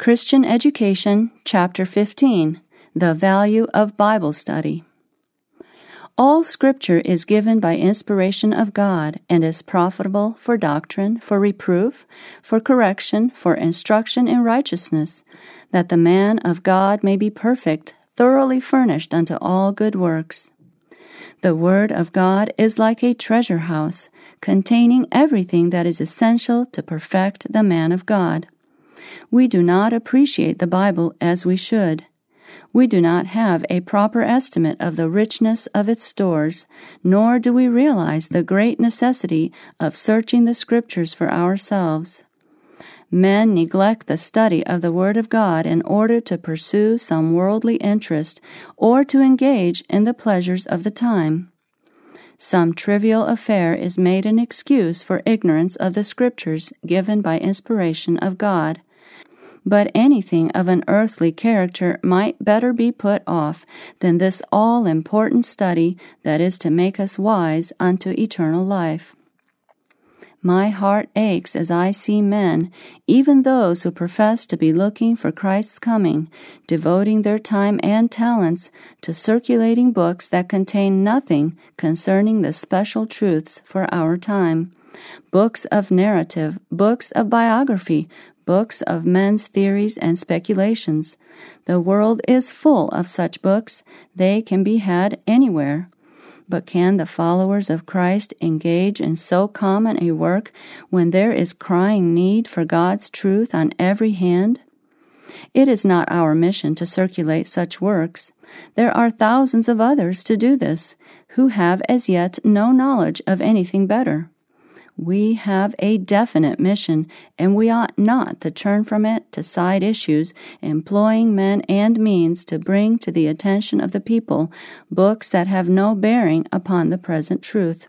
Christian Education, Chapter 15, The Value of Bible Study. All Scripture is given by inspiration of God and is profitable for doctrine, for reproof, for correction, for instruction in righteousness, that the man of God may be perfect, thoroughly furnished unto all good works. The Word of God is like a treasure house, containing everything that is essential to perfect the man of God. We do not appreciate the Bible as we should. We do not have a proper estimate of the richness of its stores, nor do we realize the great necessity of searching the Scriptures for ourselves. Men neglect the study of the Word of God in order to pursue some worldly interest or to engage in the pleasures of the time. Some trivial affair is made an excuse for ignorance of the Scriptures given by inspiration of God. But anything of an earthly character might better be put off than this all-important study that is to make us wise unto eternal life. My heart aches as I see men, even those who profess to be looking for Christ's coming, devoting their time and talents to circulating books that contain nothing concerning the special truths for our time. Books of narrative, books of biography, books of men's theories and speculations. The world is full of such books. They can be had anywhere. But can the followers of Christ engage in so common a work when there is crying need for God's truth on every hand? It is not our mission to circulate such works. There are thousands of others to do this, who have as yet no knowledge of anything better. We have a definite mission, and we ought not to turn from it to side issues, employing men and means to bring to the attention of the people books that have no bearing upon the present truth.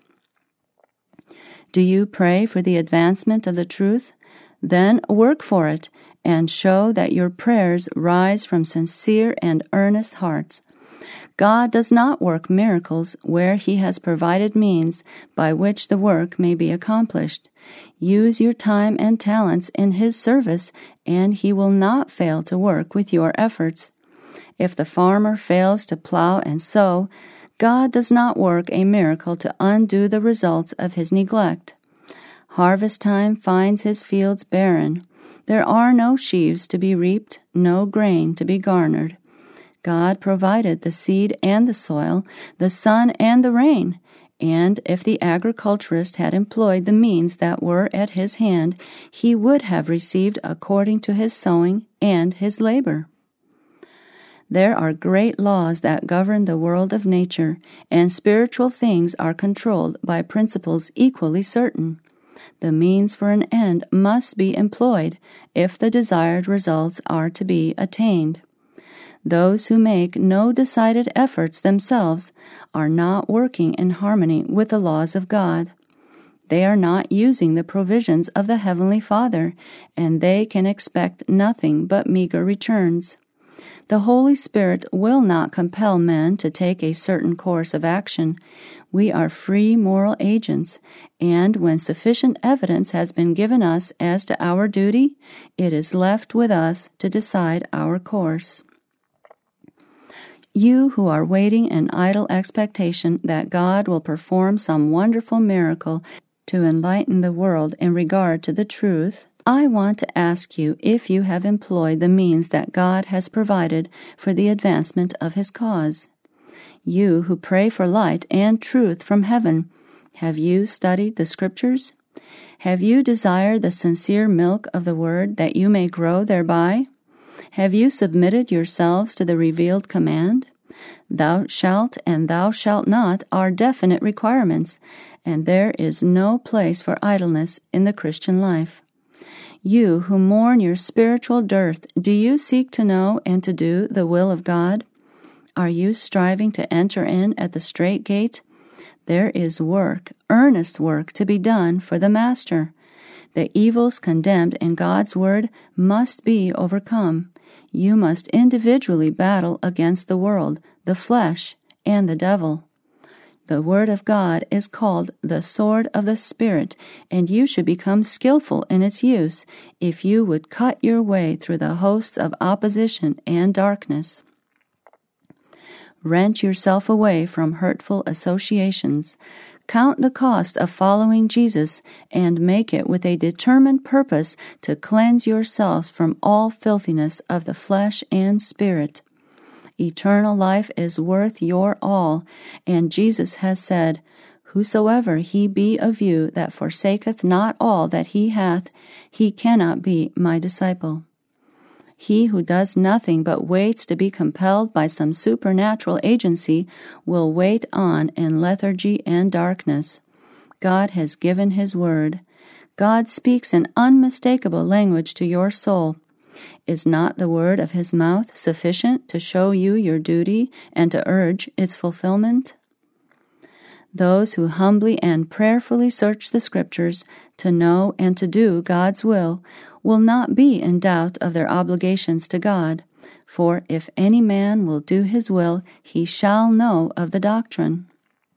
Do you pray for the advancement of the truth? Then work for it, and show that your prayers rise from sincere and earnest hearts. God does not work miracles where He has provided means by which the work may be accomplished. Use your time and talents in His service, and He will not fail to work with your efforts. If the farmer fails to plow and sow, God does not work a miracle to undo the results of his neglect. Harvest time finds His fields barren. There are no sheaves to be reaped, no grain to be garnered. God provided the seed and the soil, the sun and the rain, and if the agriculturist had employed the means that were at his hand, he would have received according to his sowing and his labor. There are great laws that govern the world of nature, and spiritual things are controlled by principles equally certain. The means for an end must be employed if the desired results are to be attained. Those who make no decided efforts themselves are not working in harmony with the laws of God. They are not using the provisions of the Heavenly Father, and they can expect nothing but meager returns. The Holy Spirit will not compel men to take a certain course of action. We are free moral agents, and when sufficient evidence has been given us as to our duty, it is left with us to decide our course. You who are waiting in idle expectation that God will perform some wonderful miracle to enlighten the world in regard to the truth, I want to ask you if you have employed the means that God has provided for the advancement of His cause. You who pray for light and truth from heaven, have you studied the Scriptures? Have you desired the sincere milk of the Word that you may grow thereby? Have you submitted yourselves to the revealed command? Thou shalt and thou shalt not are definite requirements, and there is no place for idleness in the Christian life. You who mourn your spiritual dearth, do you seek to know and to do the will of God? Are you striving to enter in at the strait gate? There is work, earnest work, to be done for the Master. The evils condemned in God's Word must be overcome. You must individually battle against the world, the flesh, and the devil. The Word of God is called the sword of the Spirit, and you should become skillful in its use if you would cut your way through the hosts of opposition and darkness. Wrench yourself away from hurtful associations. Count the cost of following Jesus and make it with a determined purpose to cleanse yourselves from all filthiness of the flesh and spirit. Eternal life is worth your all, and Jesus has said, Whosoever he be of you that forsaketh not all that he hath, he cannot be my disciple. He who does nothing but waits to be compelled by some supernatural agency will wait on in lethargy and darkness. God has given his word. God speaks an unmistakable language to your soul. Is not the word of his mouth sufficient to show you your duty and to urge its fulfillment? Those who humbly and prayerfully search the Scriptures to know and to do God's will not be in doubt of their obligations to God, for if any man will do his will, he shall know of the doctrine.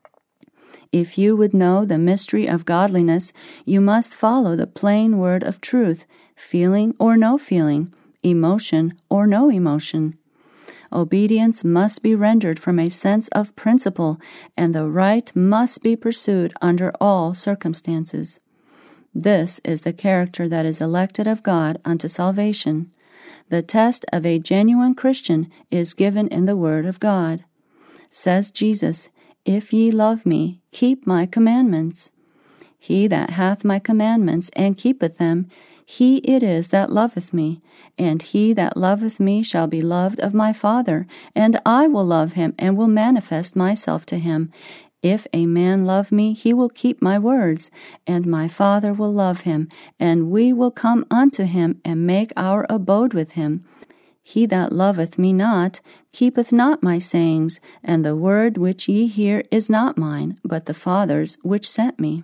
If you would know the mystery of godliness, you must follow the plain word of truth, feeling or no feeling, emotion or no emotion. Obedience must be rendered from a sense of principle, and the right must be pursued under all circumstances. This is the character that is elected of God unto salvation. The test of a genuine Christian is given in the Word of God. Says Jesus, If ye love me, keep my commandments. He that hath my commandments and keepeth them, he it is that loveth me, and he that loveth me shall be loved of my Father, and I will love him, and will manifest myself to him. If a man love me, he will keep my words, and my Father will love him, and we will come unto him, and make our abode with him. He that loveth me not, keepeth not my sayings, and the word which ye hear is not mine, but the Father's which sent me.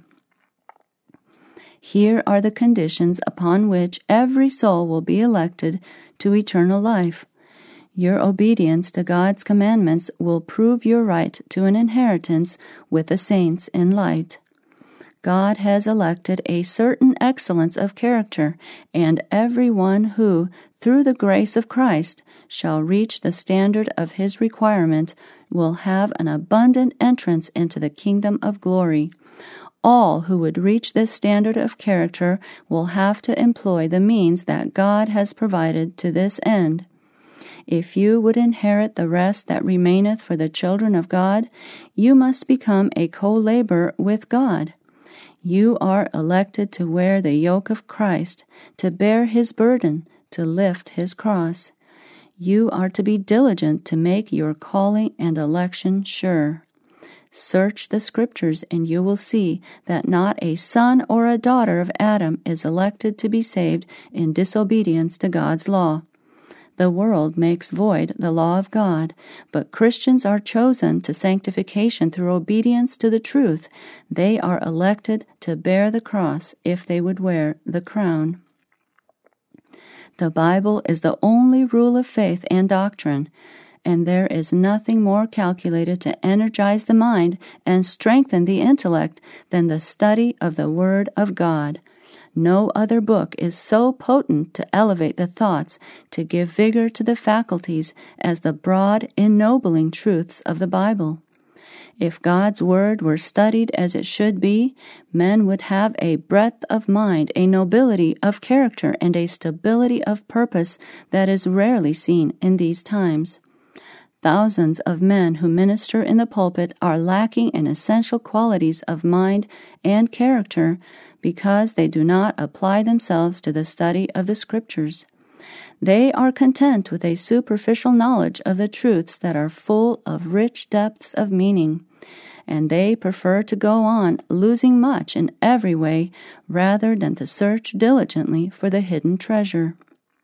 Here are the conditions upon which every soul will be elected to eternal life. Your obedience to God's commandments will prove your right to an inheritance with the saints in light. God has elected a certain excellence of character, and every one who, through the grace of Christ, shall reach the standard of his requirement will have an abundant entrance into the kingdom of glory. All who would reach this standard of character will have to employ the means that God has provided to this end. If you would inherit the rest that remaineth for the children of God, you must become a co-laborer with God. You are elected to wear the yoke of Christ, to bear his burden, to lift his cross. You are to be diligent to make your calling and election sure. Search the Scriptures, and you will see that not a son or a daughter of Adam is elected to be saved in disobedience to God's law. The world makes void the law of God, but Christians are chosen to sanctification through obedience to the truth. They are elected to bear the cross if they would wear the crown. The Bible is the only rule of faith and doctrine, and there is nothing more calculated to energize the mind and strengthen the intellect than the study of the Word of God. No other book is so potent to elevate the thoughts, to give vigor to the faculties, as the broad, ennobling truths of the Bible. If God's Word were studied as it should be, men would have a breadth of mind, a nobility of character, and a stability of purpose that is rarely seen in these times. Thousands of men who minister in the pulpit are lacking in essential qualities of mind and character because they do not apply themselves to the study of the Scriptures. They are content with a superficial knowledge of the truths that are full of rich depths of meaning, and they prefer to go on losing much in every way rather than to search diligently for the hidden treasure.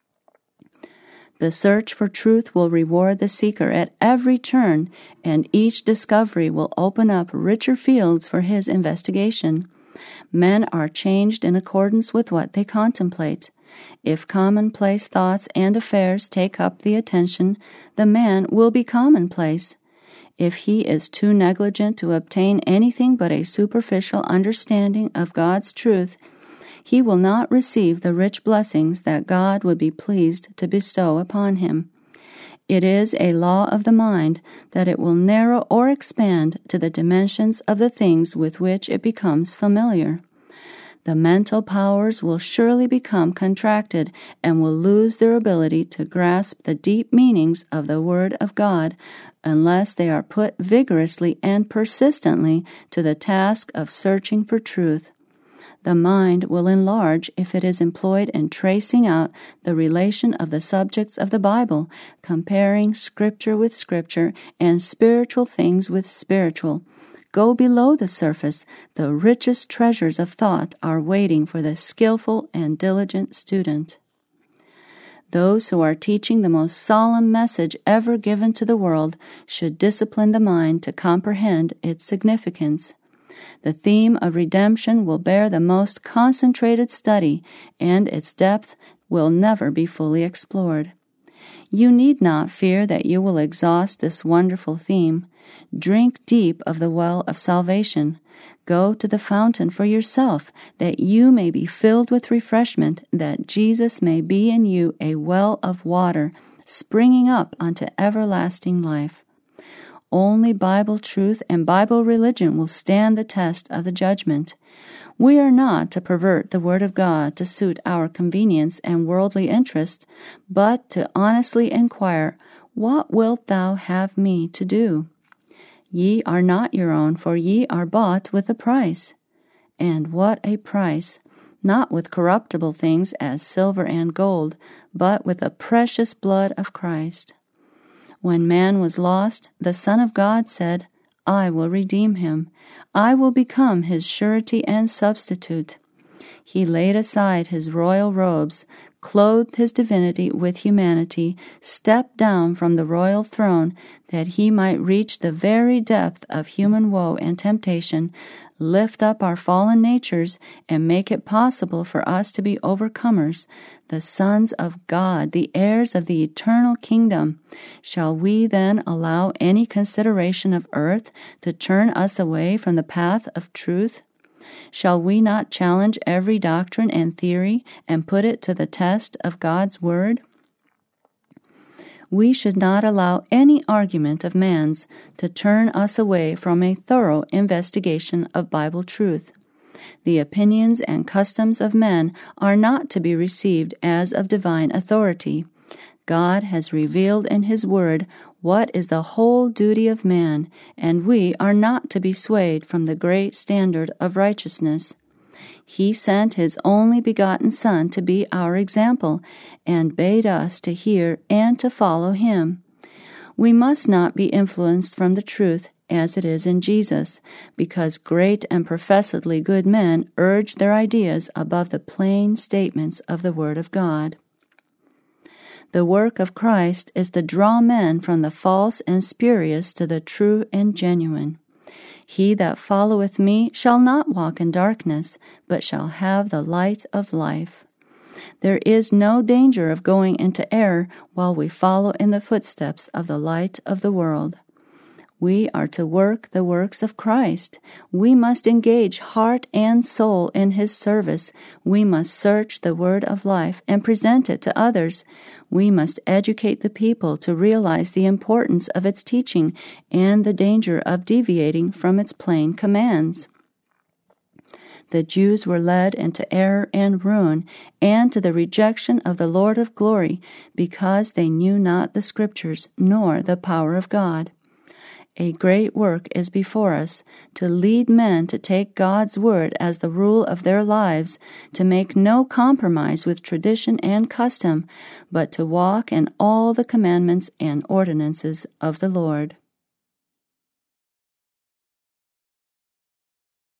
The search for truth will reward the seeker at every turn, and each discovery will open up richer fields for his investigation. Men are changed in accordance with what they contemplate. If commonplace thoughts and affairs take up the attention, the man will be commonplace. If he is too negligent to obtain anything but a superficial understanding of God's truth, he will not receive the rich blessings that God would be pleased to bestow upon him. It is a law of the mind that it will narrow or expand to the dimensions of the things with which it becomes familiar. The mental powers will surely become contracted and will lose their ability to grasp the deep meanings of the Word of God unless they are put vigorously and persistently to the task of searching for truth. The mind will enlarge if it is employed in tracing out the relation of the subjects of the Bible, comparing Scripture with Scripture and spiritual things with spiritual. Go below the surface. The richest treasures of thought are waiting for the skillful and diligent student. Those who are teaching the most solemn message ever given to the world should discipline the mind to comprehend its significance. The theme of redemption will bear the most concentrated study, and its depth will never be fully explored. You need not fear that you will exhaust this wonderful theme. Drink deep of the well of salvation. Go to the fountain for yourself, that you may be filled with refreshment, that Jesus may be in you a well of water, springing up unto everlasting life. Only Bible truth and Bible religion will stand the test of the judgment. We are not to pervert the Word of God to suit our convenience and worldly interest, but to honestly inquire, "What wilt thou have me to do?" Ye are not your own, for ye are bought with a price. And what a price! Not with corruptible things as silver and gold, but with the precious blood of Christ. When man was lost, the Son of God said, "I will redeem him. I will become his surety and substitute." He laid aside his royal robes, clothed his divinity with humanity, stepped down from the royal throne that he might reach the very depth of human woe and temptation, lift up our fallen natures, and make it possible for us to be overcomers, the sons of God, the heirs of the eternal kingdom. Shall we then allow any consideration of earth to turn us away from the path of truth? Shall we not challenge every doctrine and theory and put it to the test of God's Word? We should not allow any argument of man's to turn us away from a thorough investigation of Bible truth. The opinions and customs of men are not to be received as of divine authority. God has revealed in His Word what is the whole duty of man, and we are not to be swayed from the great standard of righteousness. He sent His only begotten Son to be our example, and bade us to hear and to follow Him. We must not be influenced from the truth as it is in Jesus, because great and professedly good men urge their ideas above the plain statements of the Word of God. The work of Christ is to draw men from the false and spurious to the true and genuine. He that followeth me shall not walk in darkness, but shall have the light of life. There is no danger of going into error while we follow in the footsteps of the light of the world. We are to work the works of Christ. We must engage heart and soul in His service. We must search the Word of life and present it to others. We must educate the people to realize the importance of its teaching and the danger of deviating from its plain commands. The Jews were led into error and ruin, and to the rejection of the Lord of glory, because they knew not the Scriptures, nor the power of God. A great work is before us, to lead men to take God's Word as the rule of their lives, to make no compromise with tradition and custom, but to walk in all the commandments and ordinances of the Lord.